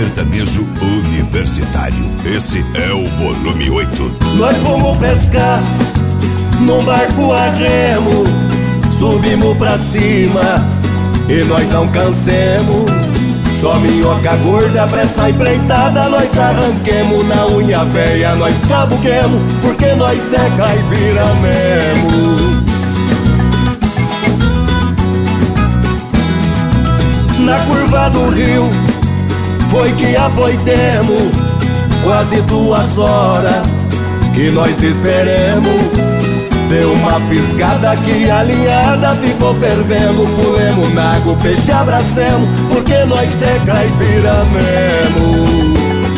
sertanejo universitário. Esse é o volume 8. Nós fomos pescar num barco a remo, subimos pra cima e nós não cansemos. Só minhoca gorda pra essa empreitada nós arranquemos. Na unha velha nós cabuquemos, porque nós é caipira mesmo. Na curva do rio foi que apoitemos, quase 2 horas que nós esperemos. Deu uma piscada que a linhada ficou fervendo. Pulemos na água, o peixe abracemos, porque nós é caipira mesmo.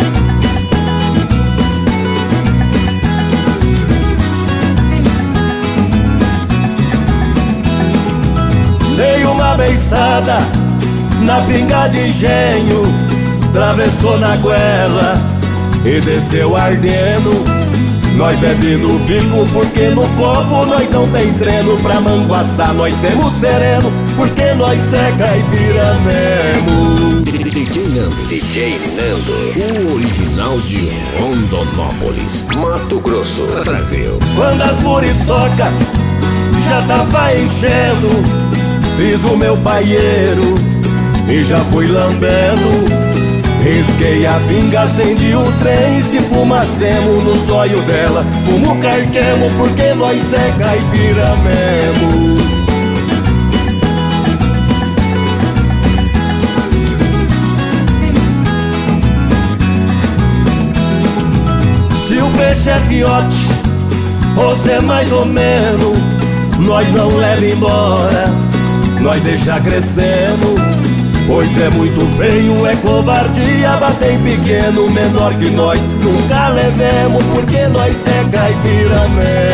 Dei uma beiçada na pinga de engenho, atravessou na goela e desceu ardendo. Nós bebe no bico porque no copo nós não tem treino. Pra manguaçar nós temos sereno, porque nós é caipira mesmo. DJ Nando, o original de Rondonópolis, Mato Grosso, Brasil. Quando as muriçoca já tava enchendo, fiz o meu paieiro e já fui lambendo. Risquei a pinga, acendi o trem, se fumacemos no zóio dela. Fumo carquemos, porque nós é caipira mesmo. Se o peixe é fiote, ou se é mais ou menos, nós não leva embora, nós deixa crescendo. Pois é muito feio, é covardia bater em pequeno. Menor que nós nunca levemos, porque nós é caipira mesmo.